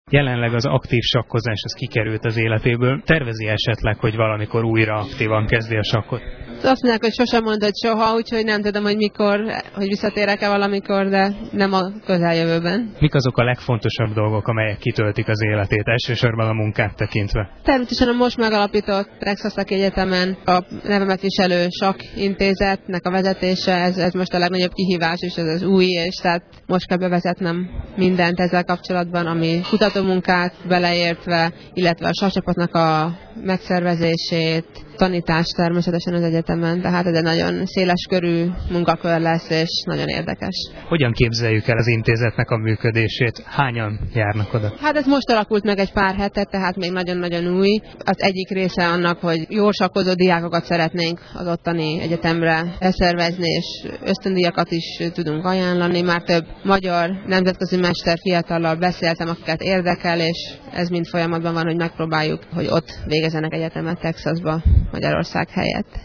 Jelenleg az aktív sakkozás az kikerült az életéből. Tervezi esetleg, hogy valamikor újra aktívan kezdi a sakkot? Azt mondják, hogy sosem mondod soha, úgyhogy nem tudom, hogy mikor, hogy visszatérek-e valamikor, de nem a közeljövőben. Mik azok a legfontosabb dolgok, amelyek kitöltik az életét, elsősorban a munkát tekintve? Természetesen a most megalapított Texas-i Egyetemen a nevemet viselő sakkintézetnek a vezetése, ez most a legnagyobb kihívás, és ez az új, és tehát most kell bevezetnem mindent ezzel kapcsolatban, ami kutatómunkát beleértve, illetve a sakcsapatnak a megszervezését, tanítást természetesen az egyetemen, tehát ez egy nagyon széles körű munkakör lesz, és nagyon érdekes. Hogyan képzeljük el az intézetnek a működését? Hányan járnak oda? Hát ez most alakult meg egy pár hete, tehát még nagyon-nagyon új. Az egyik része annak, hogy jól sakkozó diákokat szeretnénk az ottani egyetemre beszervezni, és ösztöndíjakat is tudunk ajánlani. Már több magyar nemzetközi mester fiatallal beszéltem, akiket érdekel, és ez mind folyamatban van, hogy megpróbáljuk, hogy ott végezzenek egyetemet Texasba, Magyarország helyett.